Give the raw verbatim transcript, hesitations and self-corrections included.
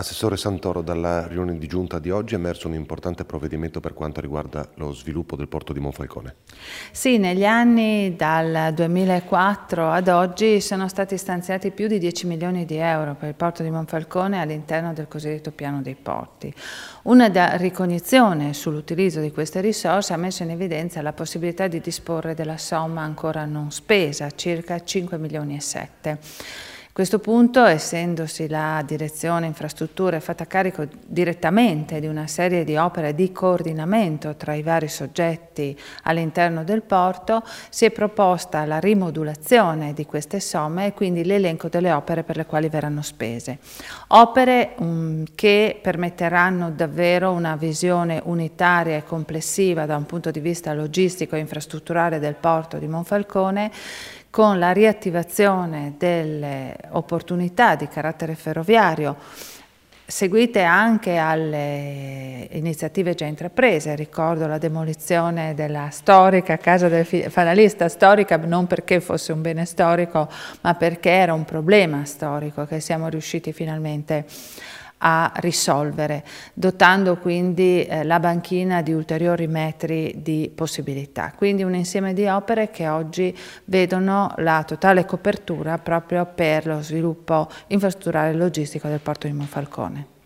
Assessore Santoro, dalla riunione di giunta di oggi è emerso un importante provvedimento per quanto riguarda lo sviluppo del porto di Monfalcone. Sì, negli anni dal duemilaquattro ad oggi sono stati stanziati più di dieci milioni di euro per il porto di Monfalcone all'interno del cosiddetto piano dei porti. Una ricognizione sull'utilizzo di queste risorse ha messo in evidenza la possibilità di disporre della somma ancora non spesa, circa cinque milioni e sette. A questo punto, essendosi la direzione infrastrutture fatta carico direttamente di una serie di opere di coordinamento tra i vari soggetti all'interno del porto, si è proposta la rimodulazione di queste somme e quindi l'elenco delle opere per le quali verranno spese. Opere um, che permetteranno davvero una visione unitaria e complessiva da un punto di vista logistico e infrastrutturale del porto di Monfalcone, con la riattivazione delle opportunità di carattere ferroviario, seguite anche alle iniziative già intraprese. Ricordo la demolizione della storica casa del fanalista, storica non perché fosse un bene storico, ma perché era un problema storico che siamo riusciti finalmente a risolvere, dotando quindi eh, la banchina di ulteriori metri di possibilità. Quindi un insieme di opere che oggi vedono la totale copertura proprio per lo sviluppo infrastrutturale e logistico del porto di Monfalcone.